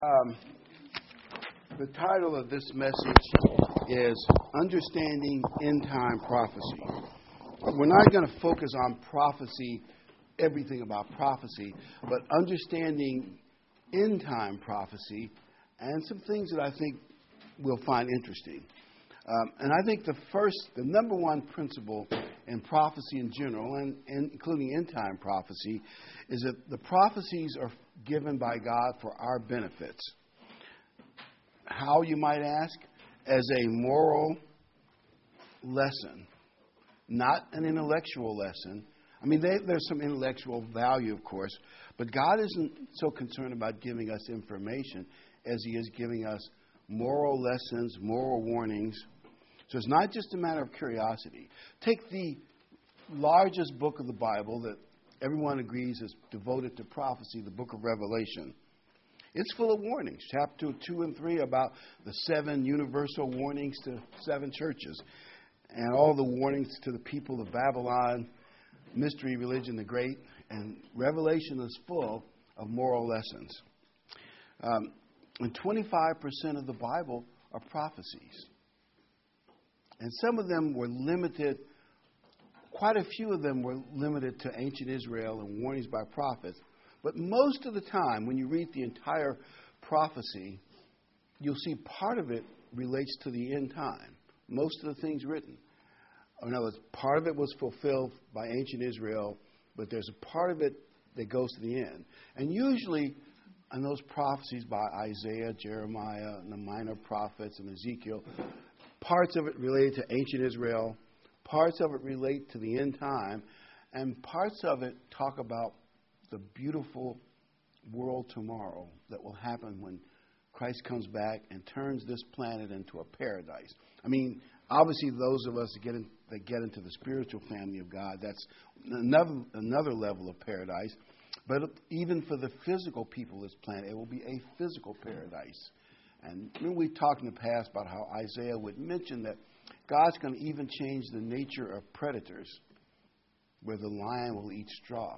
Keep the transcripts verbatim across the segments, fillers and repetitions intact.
Um, the title of this message is Understanding End Time Prophecy. We're not going to focus on prophecy, everything about prophecy, but understanding end time prophecy and some things that I think we'll find interesting. Um, and I think the first, the number one principle in prophecy in general, and, and including end time prophecy, is that the prophecies are given by God for our benefits. How, you might ask? As a moral lesson, not an intellectual lesson. I mean, they, there's some intellectual value, of course, but God isn't so concerned about giving us information as He is giving us moral lessons, moral warnings. So it's not just a matter of curiosity. Take the largest book of the Bible that everyone agrees is devoted to prophecy, the book of Revelation. It's full of warnings. Chapter two and three about the seven universal warnings to seven churches, and all the warnings to the people of Babylon, mystery religion, the great, and Revelation is full of moral lessons. Um, and twenty-five percent of the Bible are prophecies. And some of them were limited, quite a few of them were limited to ancient Israel and warnings by prophets. But most of the time, when you read the entire prophecy, you'll see part of it relates to the end time. Most of the things written. In other words, part of it was fulfilled by ancient Israel, but there's a part of it that goes to the end. And usually, in those prophecies by Isaiah, Jeremiah, and the minor prophets, and Ezekiel, parts of it relate to ancient Israel, parts of it relate to the end time, and parts of it talk about the beautiful world tomorrow that will happen when Christ comes back and turns this planet into a paradise. I mean, obviously, those of us that get, in, that get into the spiritual family of God, that's another, another level of paradise. But even for the physical people of this planet, it will be a physical paradise. And remember, we talked in the past about how Isaiah would mention that God's going to even change the nature of predators, where the lion will eat straw.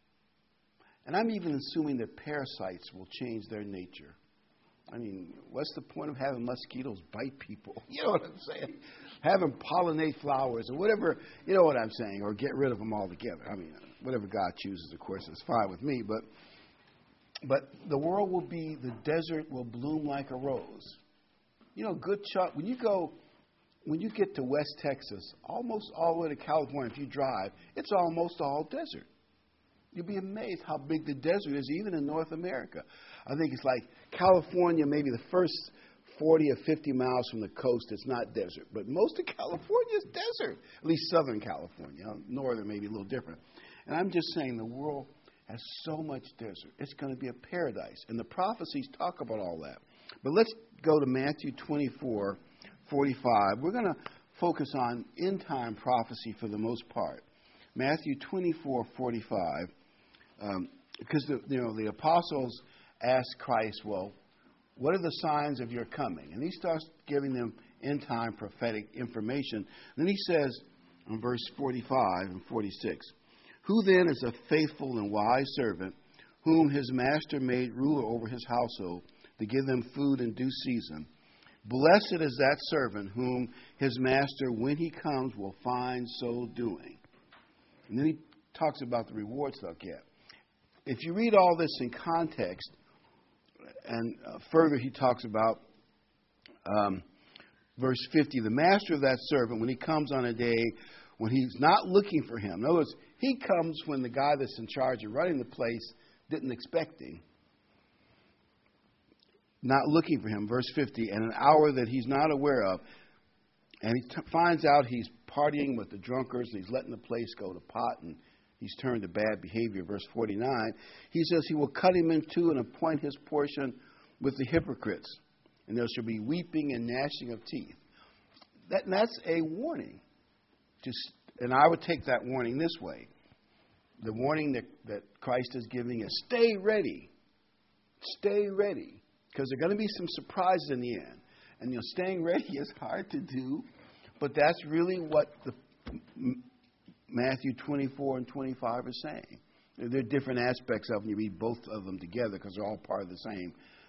And I'm even assuming that parasites will change their nature. I mean, what's the point of having mosquitoes bite people? You know what I'm saying? Have them pollinate flowers or whatever, you know what I'm saying, or get rid of them altogether. I mean, whatever God chooses, of course, is fine with me. But but the world will be, the desert will bloom like a rose. You know, good shot. When you go, when you get to West Texas, almost all the way to California, if you drive, it's almost all desert. You'll be amazed how big the desert is, even in North America. I think it's like California, maybe the first forty or fifty miles from the coast, it's not desert. But most of California is desert, at least Southern California. Northern may be a little different. And I'm just saying the world has so much desert. It's going to be a paradise. And the prophecies talk about all that. But let's go to Matthew twenty-four forty-five. We're going to focus on end time prophecy for the most part. Matthew twenty-four forty-five. Um, because the, you know the apostles asked Christ, well, what are the signs of your coming? And he starts giving them end time prophetic information. Then he says in verse forty-five and forty-six, who then is a faithful and wise servant, whom his master made ruler over his household, to give them food in due season? Blessed is that servant whom his master, when he comes, will find so doing. And then he talks about the rewards they'll get. If you read all this in context, and uh, further he talks about um, verse fifty, the master of that servant, when he comes on a day when he's not looking for him. In other words, he comes when the guy that's in charge of running the place didn't expect him. Not looking for him, verse fifty, and an hour that he's not aware of. And he t- finds out he's partying with the drunkards, and he's letting the place go to pot, and he's turned to bad behavior, verse forty-nine. He says he will cut him in two and appoint his portion with the hypocrites, and there shall be weeping and gnashing of teeth. That, that's a warning. Just, and I would take that warning this way. The warning that, that Christ is giving is stay ready. Stay ready. Because there are going to be some surprises in the end. And, you know, staying ready is hard to do, but that's really what the Matthew twenty-four and twenty-five are saying. There are different aspects of them. You read both of them together because they're all part of the same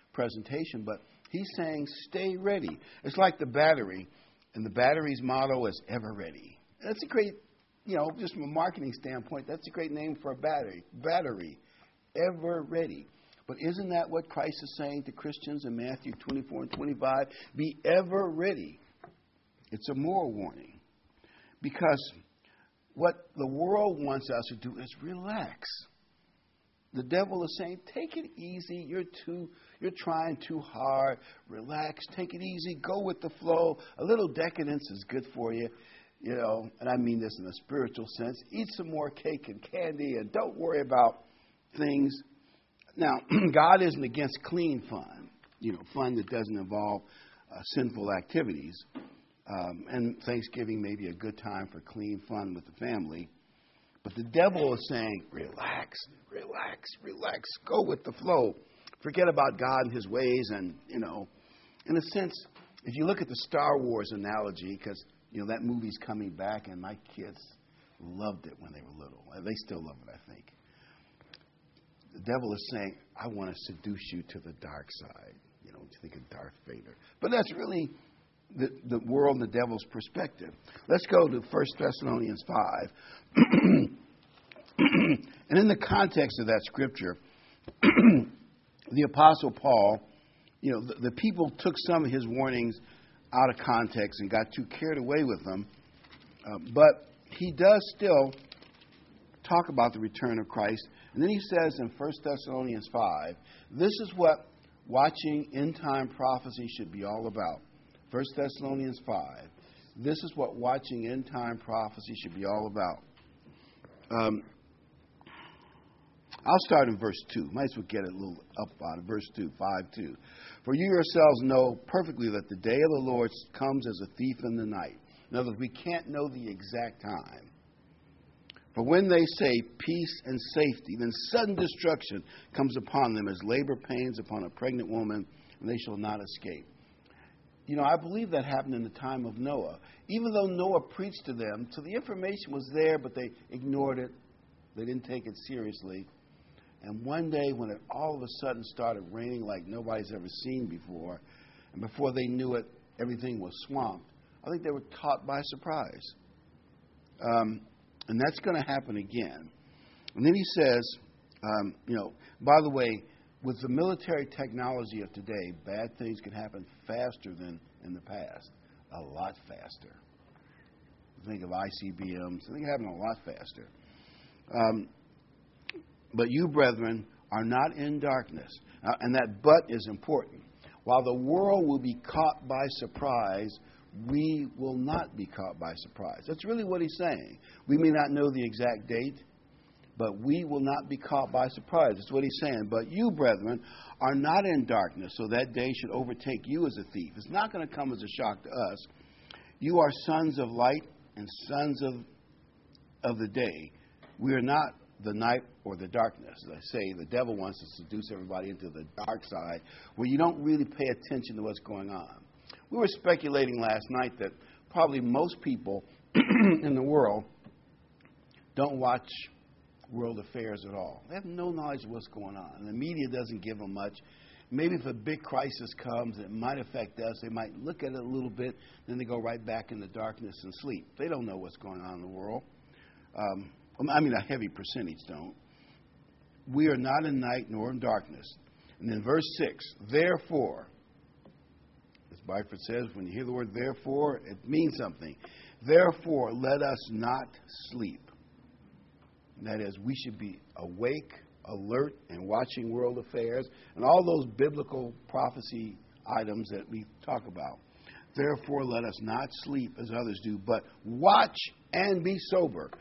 presentation, but he's saying stay ready. It's like the battery, and the battery's motto is ever ready. That's a great, you know, just from a marketing standpoint, that's a great name for a battery. Battery, ever ready. But isn't that what Christ is saying to Christians in Matthew twenty-four and twenty-five? Be ever ready. It's a moral warning. Because what the world wants us to do is relax. The devil is saying, take it easy. You're too, you're trying too hard. Relax. Take it easy. Go with the flow. A little decadence is good for you. You know, and I mean this in a spiritual sense. Eat some more cake and candy and don't worry about things. Now, God isn't against clean fun, you know, fun that doesn't involve uh, sinful activities. Um, and Thanksgiving may be a good time for clean fun with the family. But the devil is saying, relax, relax, relax. Go with the flow. Forget about God and his ways. And, you know, in a sense, if you look at the Star Wars analogy, because, you know, that movie's coming back and my kids loved it when they were little. They still love it, I think. The devil is saying, I want to seduce you to the dark side. You know, you think of Darth Vader. But that's really the, the world and the devil's perspective. Let's go to First Thessalonians five. And in the context of that scripture, the Apostle Paul, you know, the, the people took some of his warnings out of context and got too carried away with them. Uh, but he does still talk about the return of Christ. And then he says in First Thessalonians five, this is what watching end-time prophecy should be all about. First Thessalonians five, this is what watching end-time prophecy should be all about. Um, I'll start in verse two. Might as well get it a little up out of verse two, five two. For you yourselves know perfectly that the day of the Lord comes as a thief in the night. In other words, we can't know the exact time. For when they say peace and safety, then sudden destruction comes upon them as labor pains upon a pregnant woman, and they shall not escape. You know, I believe that happened in the time of Noah. Even though Noah preached to them, so the information was there, but they ignored it. They didn't take it seriously. And one day when it all of a sudden started raining like nobody's ever seen before, and before they knew it, everything was swamped, I think they were caught by surprise. Um, and that's going to happen again. And then he says, um, you know, by the way, with the military technology of today, bad things can happen faster than in the past. A lot faster. Think of I C B Ms. I think it happened a lot faster. Um, but you, brethren, are not in darkness. Uh, and that but is important. While the world will be caught by surprise, we will not be caught by surprise. That's really what he's saying. We may not know the exact date, but we will not be caught by surprise. That's what he's saying. But you, brethren, are not in darkness, so that day should overtake you as a thief. It's not going to come as a shock to us. You are sons of light and sons of, of the day. We are not the night or the darkness. As I say, the devil wants to seduce everybody into the dark side where you don't really pay attention to what's going on. We were speculating last night that probably most people in the world don't watch world affairs at all. They have no knowledge of what's going on. And the media doesn't give them much. Maybe if a big crisis comes, it might affect us. They might look at it a little bit, then they go right back into darkness and sleep. They don't know what's going on in the world. Um, I mean, a heavy percentage don't. We are not in night nor in darkness. And then verse six, therefore, as Byford says, when you hear the word therefore, it means something. Therefore, let us not sleep. That is, we should be awake, alert, and watching world affairs and all those biblical prophecy items that we talk about. Therefore, let us not sleep as others do, but watch and be sober.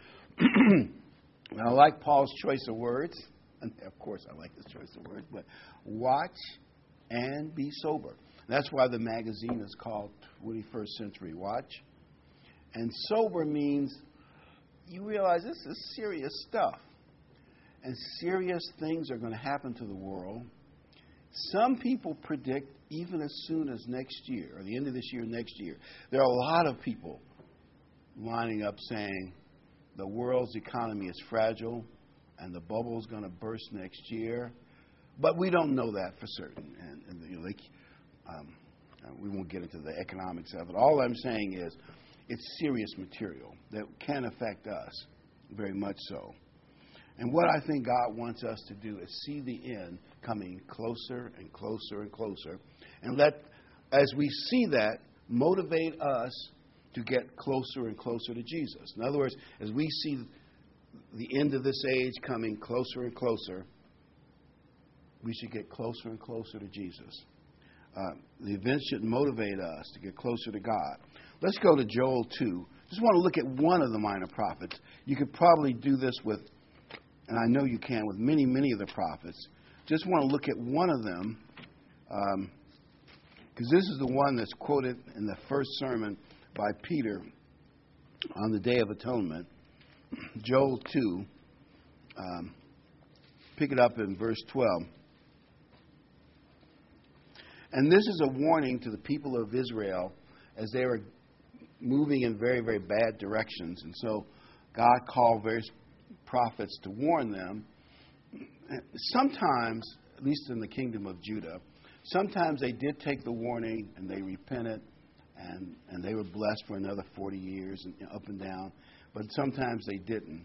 And I like Paul's choice of words. And of course, I like his choice of words, but watch and be sober. That's why the magazine is called twenty-first Century Watch. And sober means you realize this is serious stuff. And serious things are going to happen to the world. Some people predict even as soon as next year, or the end of this year, next year. There are a lot of people lining up saying the world's economy is fragile and the bubble is going to burst next year. But we don't know that for certain. And, and you know, like, um, we won't get into the economics of it. All I'm saying is it's serious material that can affect us, very much so. And what I think God wants us to do is see the end coming closer and closer and closer. And let, as we see that, motivate us to get closer and closer to Jesus. In other words, as we see the end of this age coming closer and closer, we should get closer and closer to Jesus. Uh, the event should motivate us to get closer to God. Let's go to Joel two. Just want to look at one of the minor prophets. You could probably do this with, and I know you can, with many, many of the prophets. Just want to look at one of them, because um, this is the one that's quoted in the first sermon by Peter on the Day of Atonement. Joel two. Um, pick it up in verse twelve. And this is a warning to the people of Israel as they were moving in very, very bad directions. And so God called various prophets to warn them. Sometimes, at least in the kingdom of Judah, sometimes they did take the warning and they repented and, and they were blessed for another forty years and up and down. But sometimes they didn't.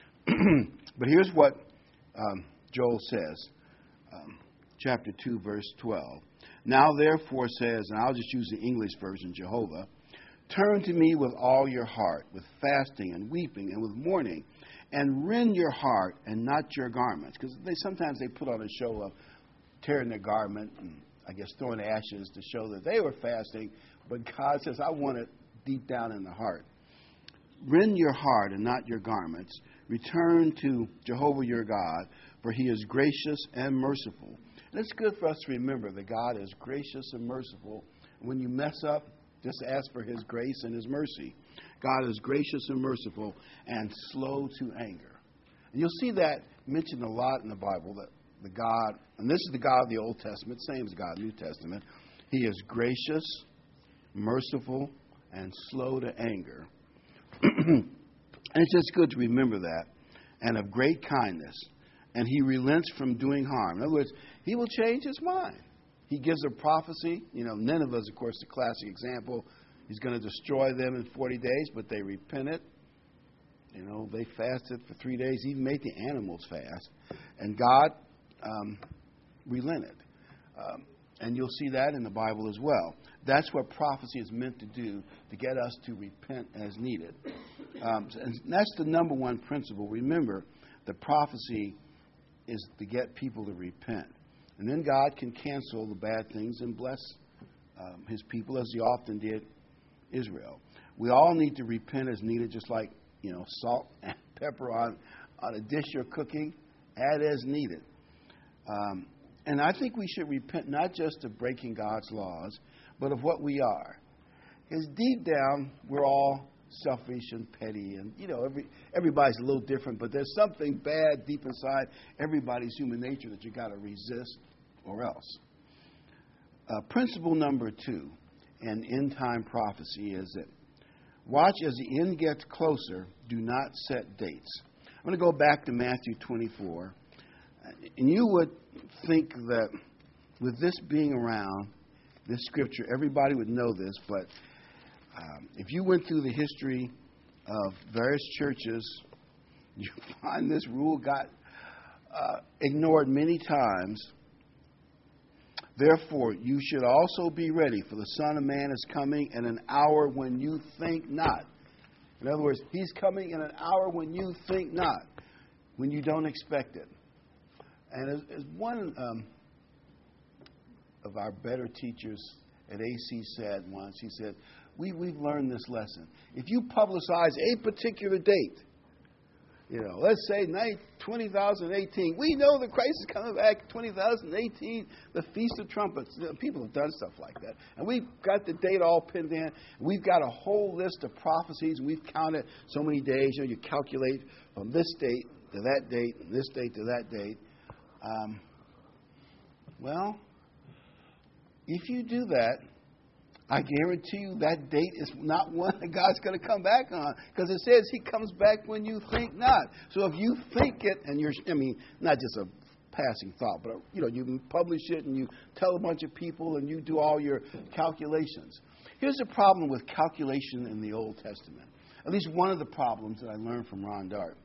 But here's what um, Joel says, um, chapter two, verse twelve. Now therefore says, and I'll just use the English version, Jehovah, turn to me with all your heart, with fasting and weeping and with mourning, and rend your heart and not your garments. Because they sometimes they put on a show of tearing their garment and, I guess, throwing ashes to show that they were fasting. But God says, I want it deep down in the heart. Rend your heart and not your garments. Return to Jehovah your God, for he is gracious and merciful. And it's good for us to remember that God is gracious and merciful. When you mess up, just ask for his grace and his mercy. God is gracious and merciful and slow to anger. And you'll see that mentioned a lot in the Bible, that the God, and this is the God of the Old Testament, same as God of the New Testament. He is gracious, merciful, and slow to anger. And it's just good to remember that. And of great kindness. And he relents from doing harm. In other words, he will change his mind. He gives a prophecy. You know, Nineveh is, of course, the classic example. He's going to destroy them in forty days, but they repented. You know, they fasted for three days. He even made the animals fast. And God um, relented. Um, and you'll see that in the Bible as well. That's what prophecy is meant to do, to get us to repent as needed. Um, and that's the number one principle. Remember, the prophecy is to get people to repent. And then God can cancel the bad things and bless um, his people as he often did Israel. We all need to repent as needed, just like, you know, salt and pepper on, on a dish you're cooking. Add as needed. Um, and I think we should repent not just of breaking God's laws, but of what we are. Because deep down, we're all selfish and petty, and you know, every everybody's a little different, but there's something bad deep inside everybody's human nature that you got to resist, or else. Uh, principle number two in end time prophecy is that watch as the end gets closer. Do not set dates. I'm going to go back to Matthew twenty-four, and you would think that with this being around, this scripture, everybody would know this, but Um, if you went through the history of various churches, you find this rule got uh, ignored many times. Therefore, you should also be ready, for the Son of Man is coming in an hour when you think not. In other words, he's coming in an hour when you think not, when you don't expect it. And as, as one um, of our better teachers at A C said once, he said, We, we've learned this lesson. If you publicize a particular date, you know, let's say twenty eighteen, we know the Christ is coming back, twenty eighteen, the Feast of Trumpets. People have done stuff like that. And we've got the date all pinned in. We've got a whole list of prophecies. We've counted so many days. You know, you calculate from this date to that date, and this date to that date. Um, well, if you do that, I guarantee you that date is not one that God's going to come back on, because it says he comes back when you think not. So if you think it, and you're, I mean, not just a passing thought, but, you know, you publish it and you tell a bunch of people and you do all your calculations. Here's the problem with calculation in the Old Testament. At least one of the problems that I learned from Ron Dart.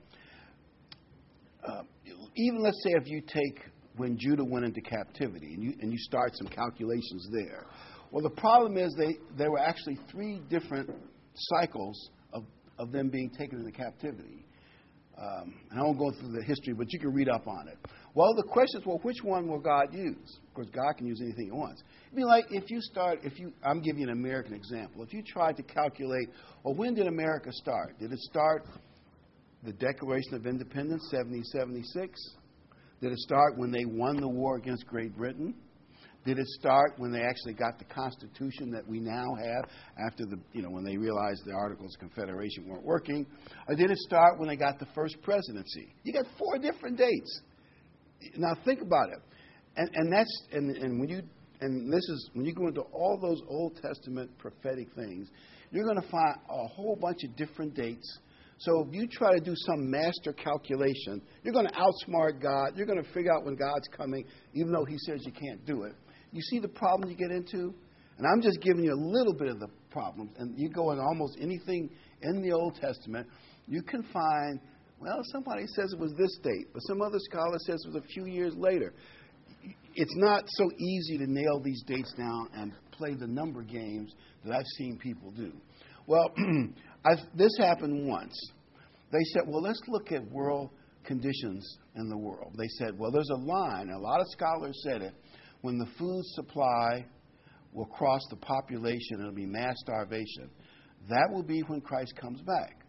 Uh, even let's say if you take when Judah went into captivity and you, and you start some calculations there. Well, the problem is they there were actually three different cycles of, of them being taken into captivity. Um, and I won't go through the history, but you can read up on it. Well, the question is, well, which one will God use? Of course, God can use anything He wants. It'd be like if you start, if you, I'm giving you an American example. If you tried to calculate, well, when did America start? Did it start the Declaration of Independence, seventeen seventy-six? Did it start when they won the war against Great Britain? Did it start when they actually got the Constitution that we now have after the, you know, when they realized the Articles of Confederation weren't working? Or did it start when they got the first presidency? You got four different dates. Now think about it. And, and that's, and, and when you, and this is, when you go into all those Old Testament prophetic things, you're going to find a whole bunch of different dates. So if you try to do some master calculation, you're going to outsmart God. You're going to figure out when God's coming, even though He says you can't do it. You see the problem you get into? And I'm just giving you a little bit of the problem. And you go in almost anything in the Old Testament, you can find, well, somebody says it was this date, but some other scholar says it was a few years later. It's not so easy to nail these dates down and play the number games that I've seen people do. Well, I've, this happened once. They said, well, let's look at world conditions in the world. They said, well, there's a line. A lot of scholars said it. When the food supply will cross the population, it'll be mass starvation. That will be when Christ comes back.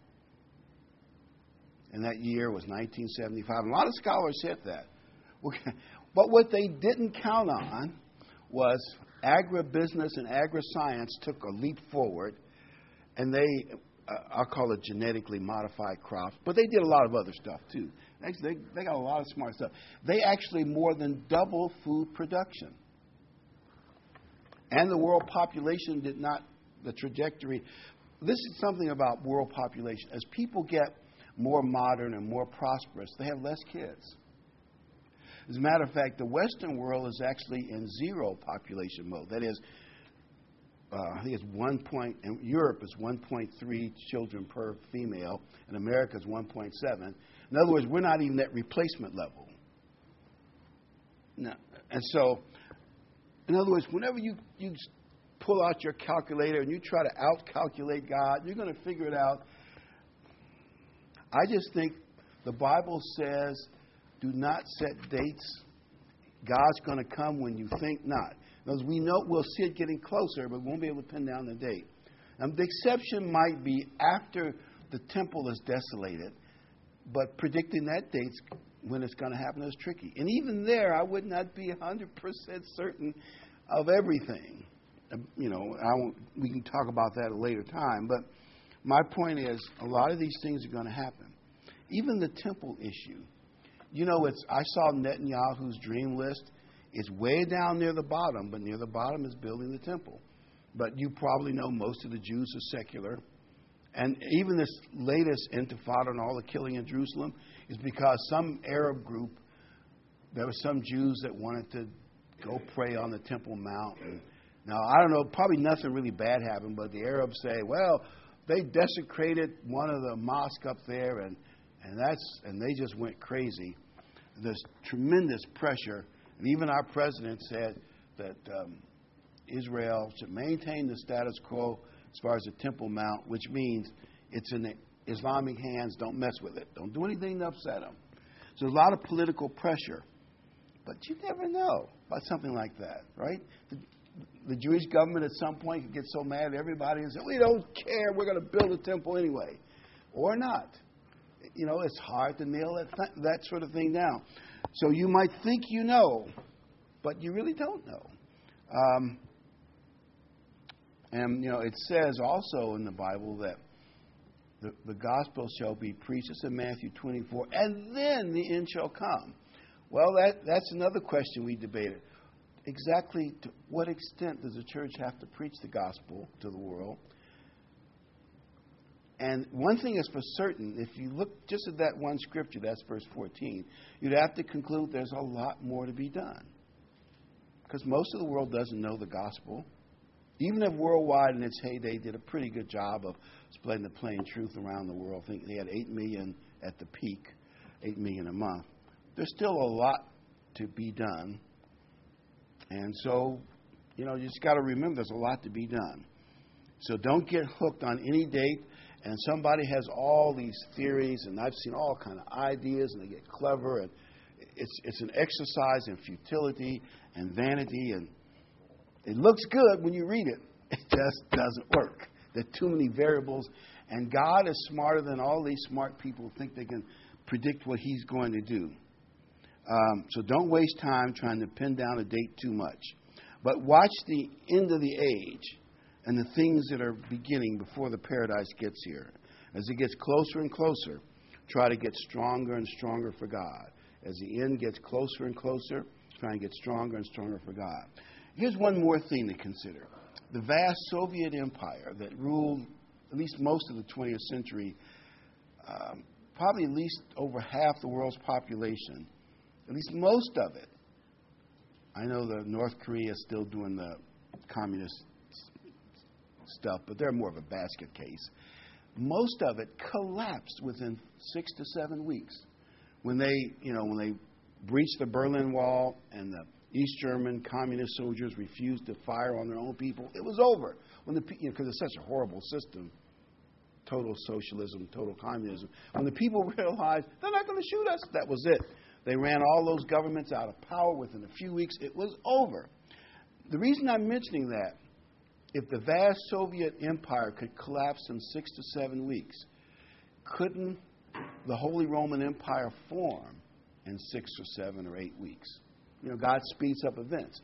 And that year was nineteen seventy-five. And a lot of scholars said that. But what they didn't count on was agribusiness and agri-science took a leap forward, and they, uh, I'll call it genetically modified crops, but they did a lot of other stuff too. Actually, they, they got a lot of smart stuff. They actually more than doubled food production. And the world population did not, the trajectory. This is something about world population. As people get more modern and more prosperous, they have less kids. As a matter of fact, the Western world is actually in zero population mode. That is, uh, I think it's one point, in Europe is one point three children per female, and America is one point seven. In other words, we're not even at replacement level. No. And so, in other words, whenever you, you pull out your calculator and you try to out-calculate God, you're going to figure it out. I just think the Bible says, do not set dates. God's going to come when you think not. Because we know we'll see it getting closer, but we won't be able to pin down the date. And the exception might be after the temple is desolated, but predicting that date when it's going to happen is tricky. And even there, I would not be one hundred percent certain of everything. You know, I won't, we can talk about that at a later time. But my point is, a lot of these things are going to happen. Even the temple issue. You know, it's. I saw Netanyahu's dream list. It's way down near the bottom, but near the bottom is building the temple. But you probably know most of the Jews are secular. And even this latest intifada and all the killing in Jerusalem is because some Arab group, there were some Jews that wanted to go pray on the Temple Mount. And now, I don't know, probably nothing really bad happened, but the Arabs say, well, they desecrated one of the mosques up there, and, and, that's, and they just went crazy. There's tremendous pressure. And even our president said that um, Israel should maintain the status quo as far as the Temple Mount, which means it's in the Islamic hands. Don't mess with it. Don't do anything to upset them. So there's a lot of political pressure. But you never know about something like that, right? The, the Jewish government at some point could get so mad at everybody and say, we don't care. We're going to build a temple anyway. Or not. You know, it's hard to nail that, th- that sort of thing down. So you might think you know, but you really don't know. Um, and, you know, it says also in the Bible that the, the gospel shall be preached. It's in Matthew twenty-four. And then the end shall come. Well, that, that's another question we debated. Exactly to what extent does the church have to preach the gospel to the world? And one thing is for certain, if you look just at that one scripture, that's verse fourteen, you'd have to conclude there's a lot more to be done. Because most of the world doesn't know the gospel. Even if Worldwide in its heyday did a pretty good job of spreading the plain truth around the world, I think they had eight million at the peak, eight million a month. There's still a lot to be done. And so, you know, you just got to remember there's a lot to be done. So don't get hooked on any date. And somebody has all these theories, and I've seen all kind of ideas, and they get clever, and it's it's an exercise in futility and vanity, and it looks good when you read it. It just doesn't work. There are too many variables, and God is smarter than all these smart people who think they can predict what He's going to do. Um, so don't waste time trying to pin down a date too much. But watch the end of the age and the things that are beginning before the paradise gets here. As it gets closer and closer, try to get stronger and stronger for God. As the end gets closer and closer, try and get stronger and stronger for God. Here's one more thing to consider. The vast Soviet empire that ruled at least most of the twentieth century, um, probably at least over half the world's population, at least most of it. I know that North Korea is still doing the communist stuff, but they're more of a basket case. Most of it collapsed within six to seven weeks when they, you know, when they breached the Berlin Wall and the East German communist soldiers refused to fire on their own people. It was over when the, you know, because it's such a horrible system, total socialism, total communism. When the people realized they're not going to shoot us, that was it. They ran all those governments out of power within a few weeks. It was over. The reason I'm mentioning that, if the vast Soviet empire could collapse in six to seven weeks, couldn't the Holy Roman Empire form in six or seven or eight weeks? You know, God speeds up events.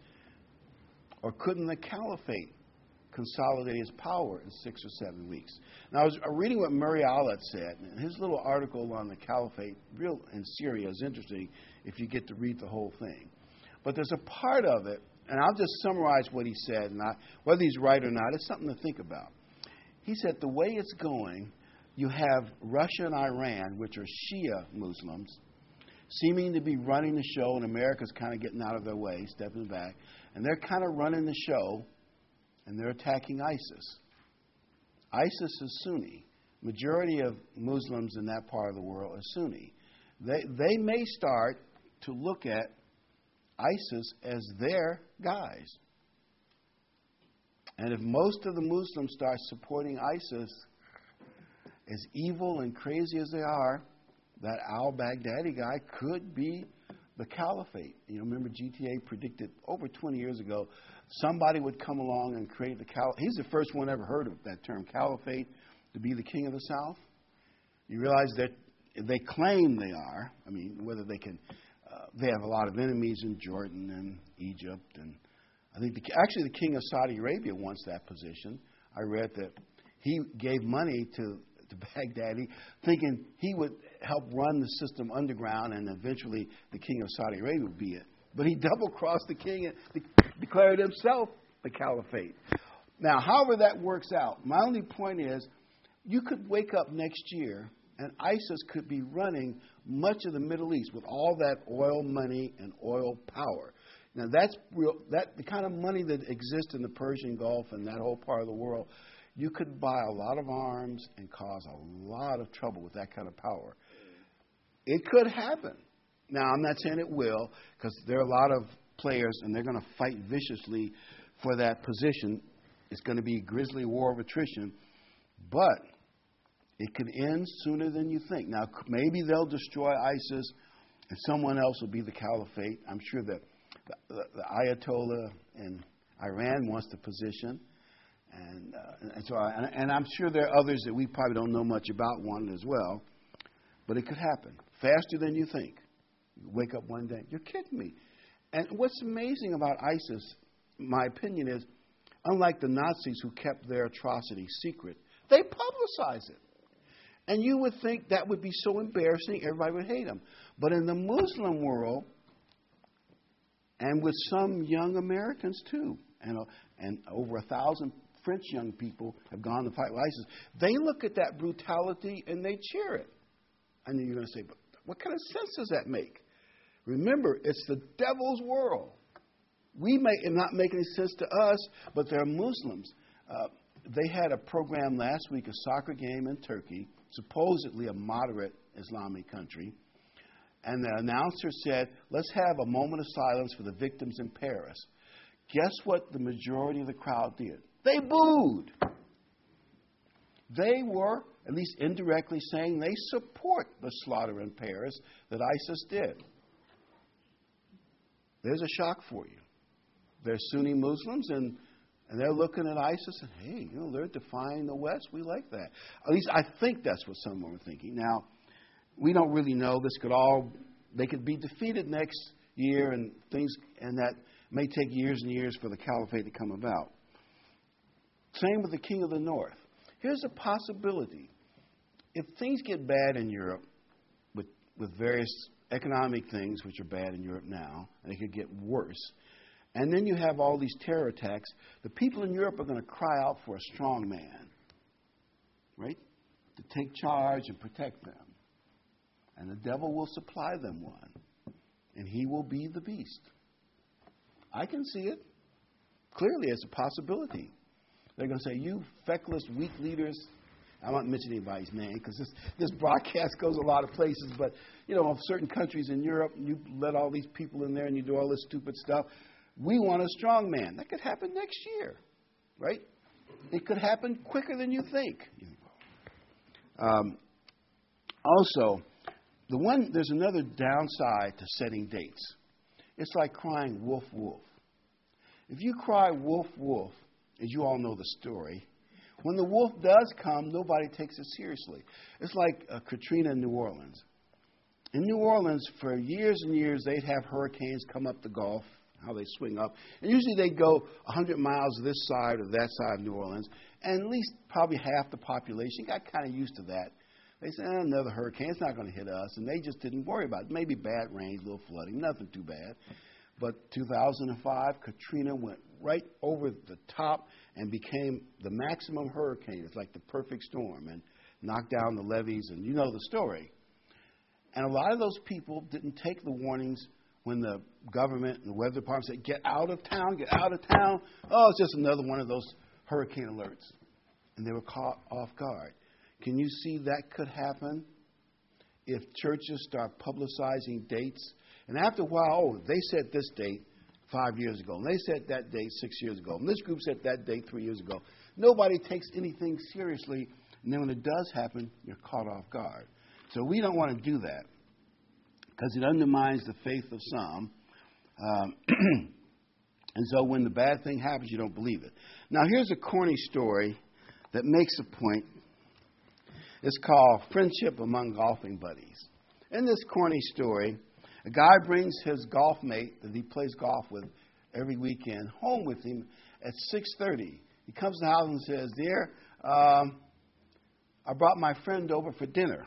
Or couldn't the caliphate consolidate his power in six or seven weeks? Now, I was reading what Murray Allett said, and his little article on the caliphate real in Syria is interesting if you get to read the whole thing. But there's a part of it, and I'll just summarize what he said, and I, whether he's right or not, it's something to think about. He said the way it's going, you have Russia and Iran, which are Shia Muslims, seeming to be running the show, and America's kind of getting out of their way, stepping back, and they're kind of running the show, and they're attacking ISIS. ISIS is Sunni. Majority of Muslims in that part of the world are Sunni. They, they may start to look at ISIS as their guys. And if most of the Muslims start supporting ISIS, as evil and crazy as they are, that al-Baghdadi guy could be the caliphate. You know, remember G T A predicted over twenty years ago somebody would come along and create the caliphate. He's the first one ever heard of that term, caliphate, to be the king of the south. You realize that they claim they are. I mean, whether they can... Uh, they have a lot of enemies in Jordan and Egypt, and I think the, actually the king of Saudi Arabia wants that position. I read that he gave money to, to Baghdadi, thinking he would help run the system underground, and eventually the king of Saudi Arabia would be it. But he double-crossed the king and de- declared himself the caliphate. Now, however that works out, my only point is you could wake up next year and ISIS could be running much of the Middle East with all that oil money and oil power. Now, that's real. That the kind of money that exists in the Persian Gulf and that whole part of the world, you could buy a lot of arms and cause a lot of trouble with that kind of power. It could happen. Now, I'm not saying it will, because there are a lot of players, and they're going to fight viciously for that position. It's going to be a grisly war of attrition, but it could end sooner than you think. Now, maybe they'll destroy ISIS and someone else will be the caliphate. I'm sure that the, the, the Ayatollah in Iran wants the position. And, uh, and so, I, and, and I'm sure there are others that we probably don't know much about one as well. But it could happen faster than you think. You wake up one day, you're kidding me. And what's amazing about ISIS, my opinion is, unlike the Nazis who kept their atrocities secret, they publicize it. And you would think that would be so embarrassing, everybody would hate them. But in the Muslim world, and with some young Americans too, and, uh, and over a thousand French young people have gone to fight with ISIS. They look at that brutality and they cheer it. I know you're going to say, but what kind of sense does that make? Remember, it's the devil's world. We may it not make any sense to us, but they're Muslims. Uh, they had a program last week, a soccer game in Turkey, supposedly a moderate Islamic country. And the announcer said, let's have a moment of silence for the victims in Paris. Guess what the majority of the crowd did? They booed. They were, at least indirectly, saying they support the slaughter in Paris that ISIS did. There's a shock for you. They're Sunni Muslims, and, and they're looking at ISIS and, hey, you know, they're defying the West. We like that. At least I think that's what some were thinking. Now, we don't really know. This could all, they could be defeated next year, and things, and that may take years and years for the caliphate to come about. Same with the king of the north. Here's a possibility. If things get bad in Europe with, with various economic things, which are bad in Europe now, and they could get worse, and then you have all these terror attacks, the people in Europe are going to cry out for a strong man, right, to take charge and protect them. And the devil will supply them one, and he will be the beast. I can see it clearly as a possibility. They're going to say, you feckless, weak leaders. I won't mention anybody's name because this, this broadcast goes a lot of places. But, you know, of certain countries in Europe, you let all these people in there and you do all this stupid stuff. We want a strong man. That could happen next year, right? It could happen quicker than you think. Um, also, the one there's another downside to setting dates. It's like crying wolf, wolf. If you cry wolf, wolf, as you all know the story, when the wolf does come, nobody takes it seriously. It's like uh, Katrina in New Orleans. In New Orleans, for years and years, they'd have hurricanes come up the Gulf, how they swing up. And usually they'd go one hundred miles this side or that side of New Orleans, and at least probably half the population got kind of used to that. They said, eh, another hurricane, it's not going to hit us. And they just didn't worry about it. Maybe bad rain, a little flooding, nothing too bad. But two thousand five, Katrina went right over the top and became the maximum hurricane. It's like the perfect storm and knocked down the levees. And you know the story. And a lot of those people didn't take the warnings when the government and the weather department said, get out of town, get out of town. Oh, it's just another one of those hurricane alerts. And they were caught off guard. Can you see that could happen if churches start publicizing dates? And after a while, oh, they said this date five years ago, and they said that date six years ago, and this group said that date three years ago. Nobody takes anything seriously, and then when it does happen, you're caught off guard. So we don't want to do that because it undermines the faith of some. Um, and so when the bad thing happens, you don't believe it. Now, here's a corny story that makes a point. It's called Friendship Among Golfing Buddies. In this corny story, a guy brings his golf mate that he plays golf with every weekend home with him at six thirty. He comes to the house and says, dear, um, I brought my friend over for dinner.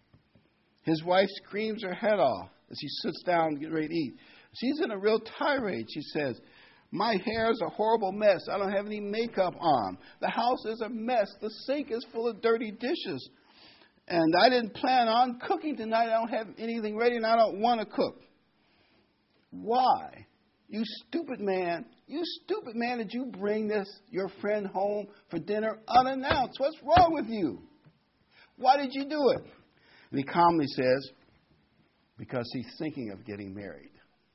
His wife screams her head off as he sits down and gets ready to eat. She's in a real tirade. She says, my hair is a horrible mess. I don't have any makeup on. The house is a mess. The sink is full of dirty dishes. And I didn't plan on cooking tonight. I don't have anything ready, and I don't want to cook. Why? You stupid man. You stupid man, did you bring this, your friend, home for dinner unannounced? What's wrong with you? Why did you do it? And he calmly says, because he's thinking of getting married.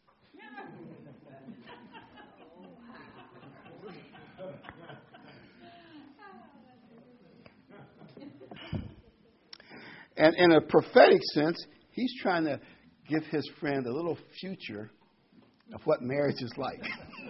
And in a prophetic sense, he's trying to give his friend a little future of what marriage is like.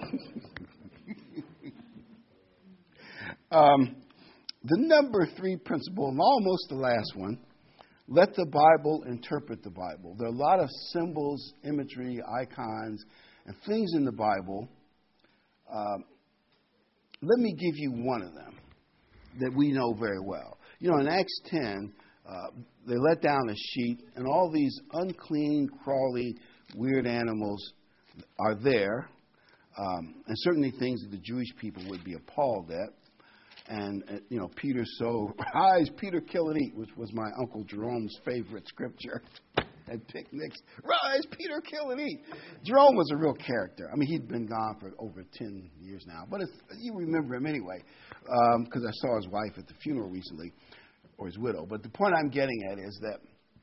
um, the number three principle, and almost the last one, let the Bible interpret the Bible. There are a lot of symbols, imagery, icons, and things in the Bible. Um, let me give you one of them that we know very well. You know, in Acts ten, Uh, they let down a sheet, and all these unclean, crawly, weird animals are there, um, and certainly things that the Jewish people would be appalled at. And, uh, you know, Peter so, rise, Peter, kill and eat, which was my Uncle Jerome's favorite scripture at picnics. Rise, Peter, kill and eat. Jerome was a real character. I mean, he'd been gone for over ten years now. But it's, you remember him anyway, because um, I saw his wife at the funeral recently, or his widow. But the point I'm getting at is that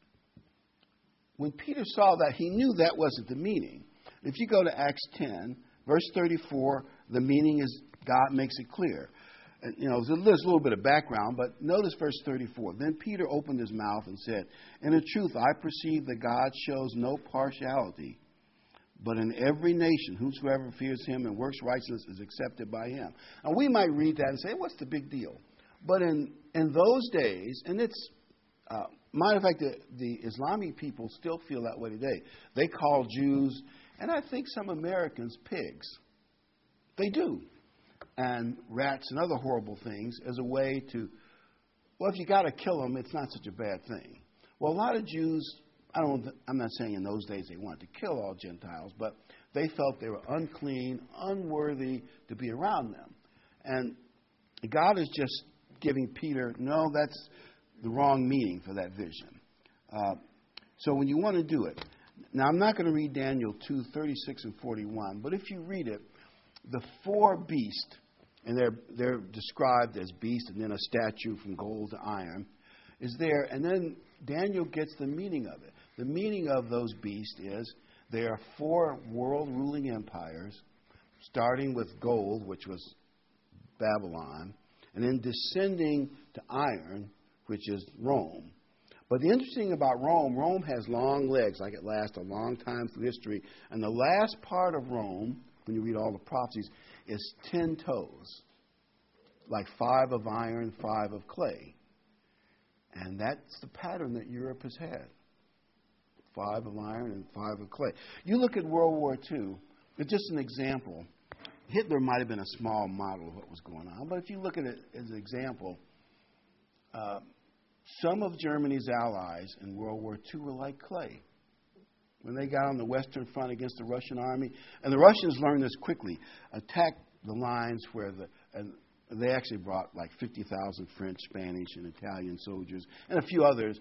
when Peter saw that, he knew that wasn't the meaning. If you go to Acts ten, verse thirty-four, the meaning is God makes it clear. And, you know, there's a little bit of background, but notice verse thirty-four. Then Peter opened his mouth and said, in the truth, I perceive that God shows no partiality, but in every nation, whosoever fears him and works righteousness is accepted by him. And we might read that and say, what's the big deal? But in, in those days, and it's, uh, matter of fact, the, the Islamic people still feel that way today. They call Jews, and I think some Americans, pigs. They do. And rats and other horrible things as a way to, well, if you got to kill them, it's not such a bad thing. Well, a lot of Jews, I don't, I'm not saying in those days they wanted to kill all Gentiles, but they felt they were unclean, unworthy to be around them. And God is just giving Peter, no, that's the wrong meaning for that vision. Uh, so when you want to do it, now I'm not going to read Daniel two, thirty-six and forty-one, but if you read it, the four beasts, and they're they're described as beasts and then a statue from gold to iron, is there. And then Daniel gets the meaning of it. The meaning of those beasts is they are four world-ruling empires, starting with gold, which was Babylon, and then descending to iron, which is Rome. But the interesting about Rome, Rome has long legs, like it lasts a long time through history. And the last part of Rome, when you read all the prophecies, is ten toes, like five of iron, five of clay. And that's the pattern that Europe has had. Five of iron and five of clay. You look at World War Two, it's just an example. Hitler might have been a small model of what was going on, but if you look at it as an example, uh, some of Germany's allies in World War Two were like clay. When they got on the Western Front against the Russian army, and the Russians learned this quickly, attacked the lines where the, and they actually brought like fifty thousand French, Spanish, and Italian soldiers, and a few others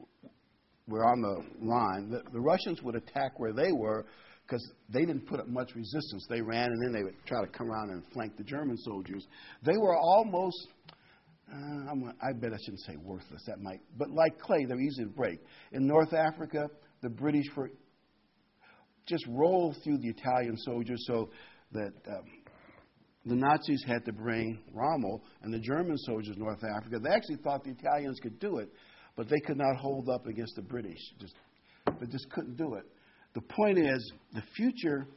were on the line. The, the Russians would attack where they were because they didn't put up much resistance. They ran, and then they would try to come around and flank the German soldiers. They were almost, uh, I'm, I bet I shouldn't say worthless, that might, but like clay, they're easy to break. In North Africa, the British were just rolled through the Italian soldiers so that um, the Nazis had to bring Rommel and the German soldiers in North Africa. They actually thought the Italians could do it, but they could not hold up against the British. Just, they just couldn't do it. The point is, the future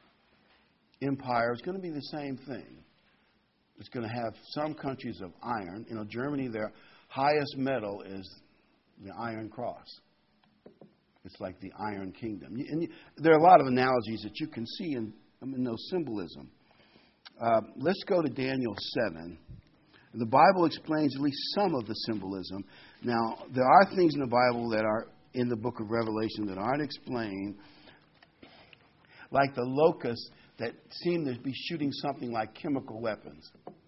empire is going to be the same thing. It's going to have some countries of iron. You know, Germany, their highest metal is the Iron Cross. It's like the Iron Kingdom. And you, there are a lot of analogies that you can see in, in those symbolism. Uh, let's go to Daniel seven. The Bible explains at least some of the symbolism. Now, there are things in the Bible that are in the book of Revelation that aren't explained, like the locusts that seem to be shooting something like chemical weapons.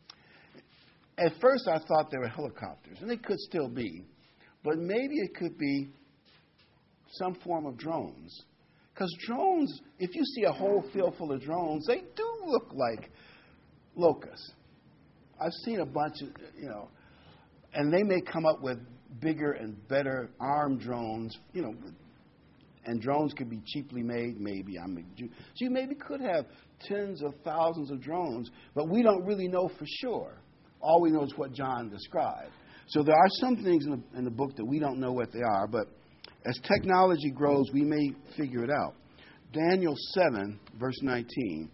At first, I thought they were helicopters, and they could still be. But maybe it could be some form of drones. Because drones, if you see a whole field full of drones, they do look like locusts. I've seen a bunch of, you know, and they may come up with bigger and better armed drones, you know, and drones could be cheaply made, maybe. I'm a Jew. So you maybe could have tens of thousands of drones, but we don't really know for sure. All we know is what John described. So there are some things in the, in the book that we don't know what they are, but as technology grows, we may figure it out. Daniel seven, verse nineteen.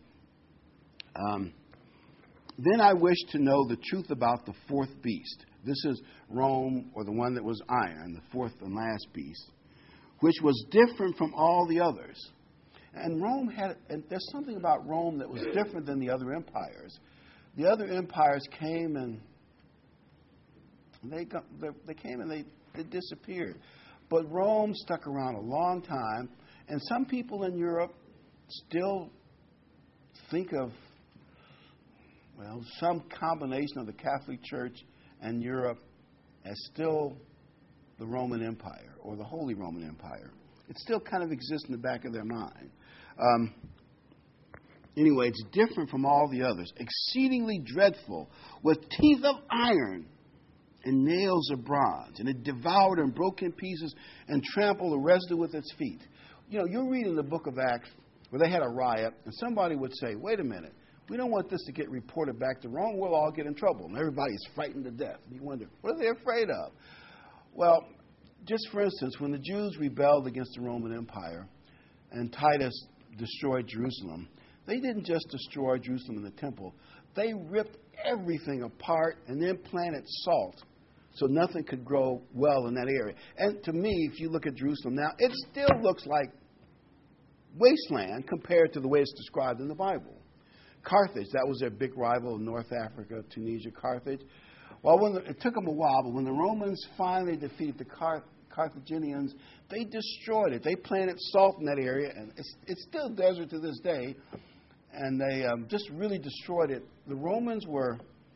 Um, then I wish to know the truth about the fourth beast. This is Rome, or the one that was iron, the fourth and last beast, which was different from all the others. And Rome had, and there's something about Rome that was different than the other empires. The other empires came and they got, they, they came and they, they disappeared. But Rome stuck around a long time, and some people in Europe still think of, well, some combination of the Catholic Church and Europe as still the Roman Empire or the Holy Roman Empire. It still kind of exists in the back of their mind. Um, anyway, it's different from all the others. Exceedingly dreadful, with teeth of iron and nails of bronze. And it devoured and broke in pieces and trampled the residue with its feet. You know, you're reading the book of Acts where they had a riot, and somebody would say, wait a minute, we don't want this to get reported back to Rome. We'll all get in trouble. And everybody's frightened to death. And you wonder, what are they afraid of? Well, just for instance, when the Jews rebelled against the Roman Empire and Titus destroyed Jerusalem, they didn't just destroy Jerusalem and the temple. They ripped everything apart and then planted salt so nothing could grow well in that area. And to me, if you look at Jerusalem now, it still looks like wasteland compared to the way it's described in the Bible. Carthage, that was their big rival in North Africa, Tunisia, Carthage. Well, when the, it took them a while, but when the Romans finally defeated the Car- Carthaginians, they destroyed it. They planted salt in that area, and it's, it's still desert to this day, and they um, just really destroyed it. The Romans were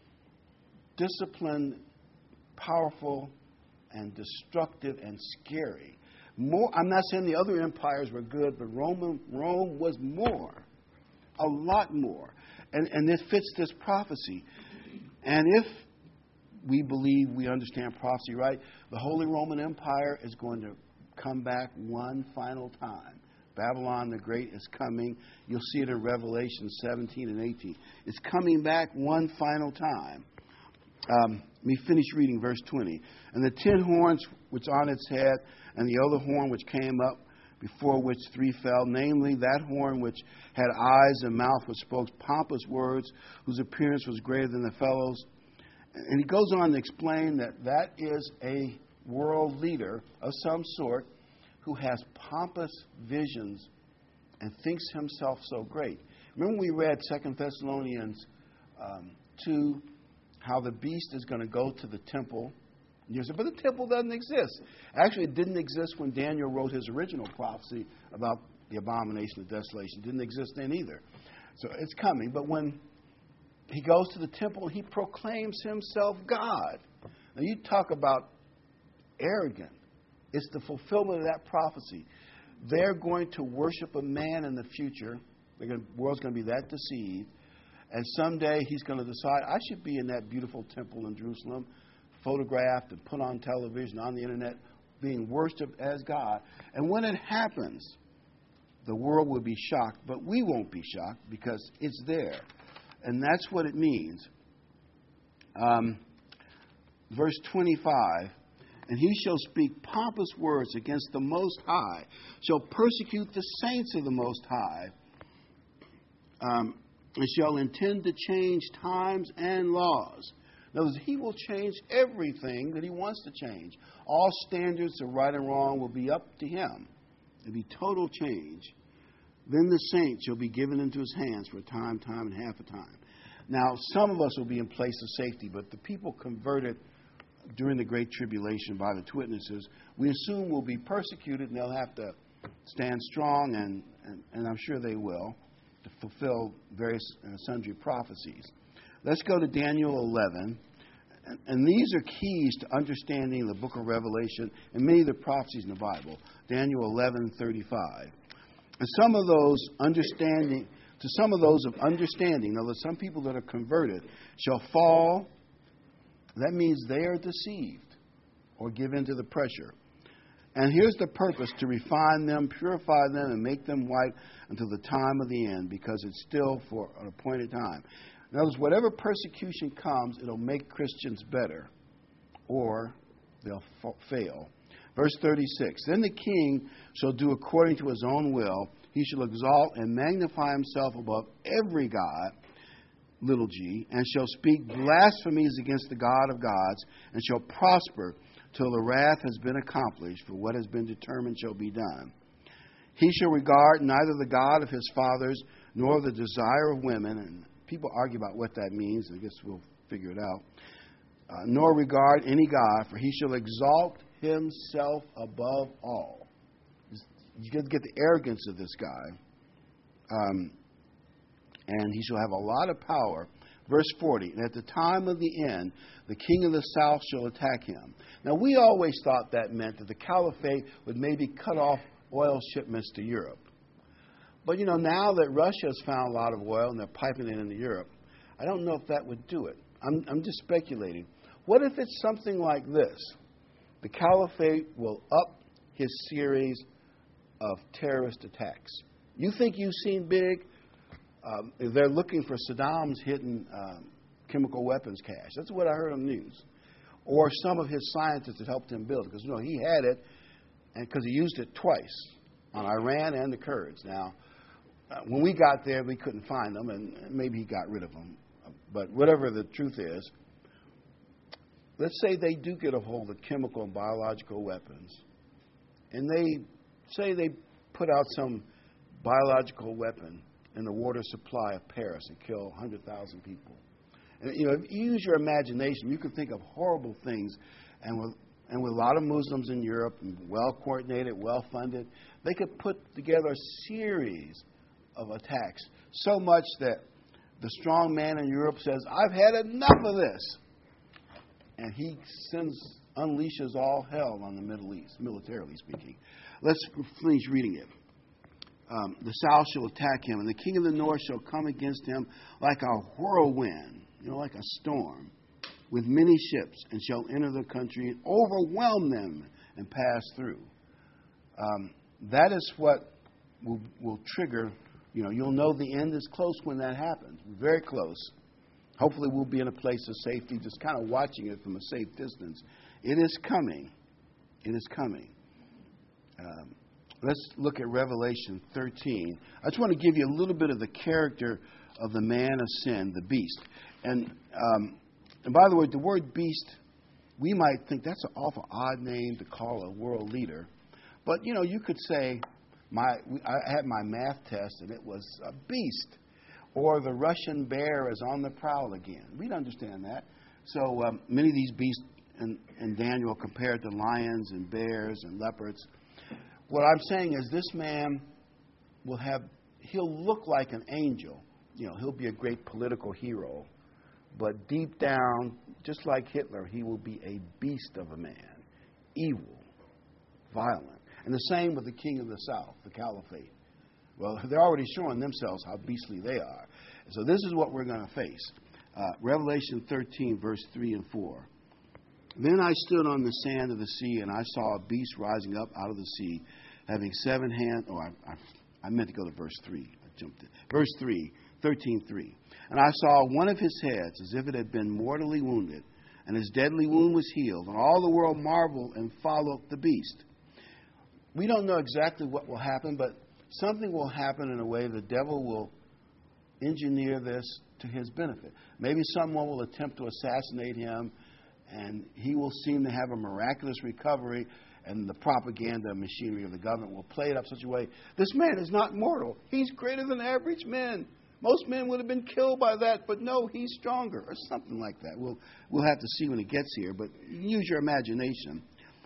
disciplined, powerful, and destructive and scary. More, I'm not saying the other empires were good, but Roman, Rome was more, a lot more. And, and this fits this prophecy. And if we believe we understand prophecy right, the Holy Roman Empire is going to come back one final time. Babylon the Great is coming. You'll see it in Revelation seventeen and eighteen. It's coming back one final time. Um, let me finish reading verse twenty. And the ten horns which on its head, and the other horn which came up, before which three fell, namely that horn which had eyes and mouth, which spoke pompous words, whose appearance was greater than the fellows. And he goes on to explain that that is a world leader of some sort who has pompous visions and thinks himself so great. Remember we read Second Thessalonians um, two, how the beast is going to go to the temple. And you say, but the temple doesn't exist. Actually, it didn't exist when Daniel wrote his original prophecy about the abomination of desolation. It didn't exist then either. So it's coming. But when he goes to the temple, he proclaims himself God. Now, you talk about arrogant. It's the fulfillment of that prophecy. They're going to worship a man in the future. The world's going to be that deceived. And someday he's going to decide, I should be in that beautiful temple in Jerusalem, photographed and put on television, on the internet, being worshipped as God. And when it happens, the world will be shocked, but we won't be shocked because it's there. And that's what it means. Um, verse twenty-five, and he shall speak pompous words against the Most High, shall persecute the saints of the Most High, um, and shall intend to change times and laws. In other words, he will change everything that he wants to change. All standards of right and wrong will be up to him. It will be total change. Then the saints shall be given into his hands for a time, time, and half a time. Now, some of us will be in place of safety, but the people converted during the Great Tribulation by the two witnesses, we assume will be persecuted, and they'll have to stand strong, and, and, and I'm sure they will, to fulfill various uh, sundry prophecies. Let's go to Daniel eleven. And, and these are keys to understanding the book of Revelation and many of the prophecies in the Bible. Daniel eleven thirty-five. And some of those understanding, to some of those of understanding, now there's some people that are converted, shall fall. That means they are deceived or give in to the pressure. And here's the purpose, to refine them, purify them, and make them white until the time of the end, because it's still for an appointed time. In other words, whatever persecution comes, it'll make Christians better, or they'll fa- fail. Verse thirty-six, then the king shall do according to his own will. He shall exalt and magnify himself above every god, little g, and shall speak blasphemies against the God of gods, and shall prosper till the wrath has been accomplished, for what has been determined shall be done. He shall regard neither the God of his fathers, nor the desire of women, and people argue about what that means. I guess we'll figure it out. Uh, nor regard any God, for he shall exalt himself above all. You get the arrogance of this guy. Um, and he shall have a lot of power, Verse forty, and at the time of the end, the king of the south shall attack him. Now, we always thought that meant that the caliphate would maybe cut off oil shipments to Europe. But, you know, now that Russia has found a lot of oil and they're piping it into Europe, I don't know if that would do it. I'm, I'm just speculating. What if it's something like this? The caliphate will up his series of terrorist attacks. You think you've seen big? Um, they're looking for Saddam's hidden um, chemical weapons cache. That's what I heard on the news. Or some of his scientists that helped him build it. Because, you know, he had it and because he used it twice on Iran and the Kurds. Now, uh, when we got there, we couldn't find them, and maybe he got rid of them. But whatever the truth is, let's say they do get a hold of chemical and biological weapons, and they say they put out some biological weapon in the water supply of Paris and kill one hundred thousand people. And, you know, if you use your imagination, you can think of horrible things. And with, and with a lot of Muslims in Europe, well-coordinated, well-funded, they could put together a series of attacks, so much that the strong man in Europe says, I've had enough of this. And he sends, unleashes all hell on the Middle East, militarily speaking. Let's finish reading it. Um, the south shall attack him, and the king of the north shall come against him like a whirlwind, you know, like a storm, with many ships, and shall enter the country and overwhelm them and pass through. Um, that is what will, will trigger, you know, you'll know the end is close when that happens, very close. Hopefully we'll be in a place of safety, just kind of watching it from a safe distance. It is coming. It is coming. Um, let's look at Revelation thirteen. I just want to give you a little bit of the character of the man of sin, the beast. And um, and by the way, the word beast, we might think that's an awful odd name to call a world leader. But, you know, you could say, my I had my math test and it was a beast. Or the Russian bear is on the prowl again. We'd understand that. So um, many of these beasts in, in Daniel are compared to lions and bears and leopards. What I'm saying is this man will have, he'll look like an angel. You know, he'll be a great political hero. But deep down, just like Hitler, he will be a beast of a man. Evil, violent. And the same with the king of the south, the caliphate. Well, they're already showing themselves how beastly they are. So this is what we're going to face. Uh, Revelation thirteen, verse three and four. Then I stood on the sand of the sea, and I saw a beast rising up out of the sea, having seven hands. Oh, I, I, I meant to go to verse three. I jumped in. Verse three, thirteen three. And I saw one of his heads as if it had been mortally wounded, and his deadly wound was healed. And all the world marveled and followed the beast. We don't know exactly what will happen, but something will happen in a way the devil will engineer this to his benefit. Maybe someone will attempt to assassinate him, and he will seem to have a miraculous recovery, and the propaganda machinery of the government will play it up such a way. This man is not mortal. He's greater than average men. Most men would have been killed by that, but no, he's stronger, or something like that. We'll, we'll have to see when he gets here, but use your imagination.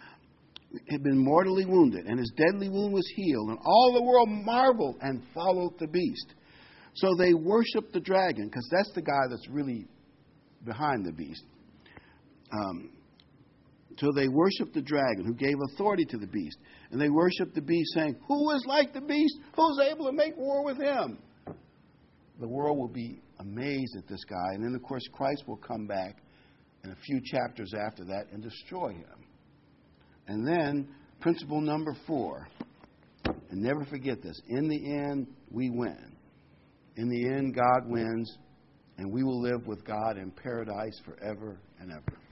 He had been mortally wounded, and his deadly wound was healed, and all the world marveled and followed the beast. So they worshiped the dragon, because that's the guy that's really behind the beast. Um, so they worshiped the dragon, who gave authority to the beast. And they worshiped the beast, saying, who is like the beast? Who's able to make war with him? The world will be amazed at this guy. And then, of course, Christ will come back in a few chapters after that and destroy him. And then, principle number four, and never forget this, in the end, we win. In the end, God wins, and we will live with God in paradise forever and ever.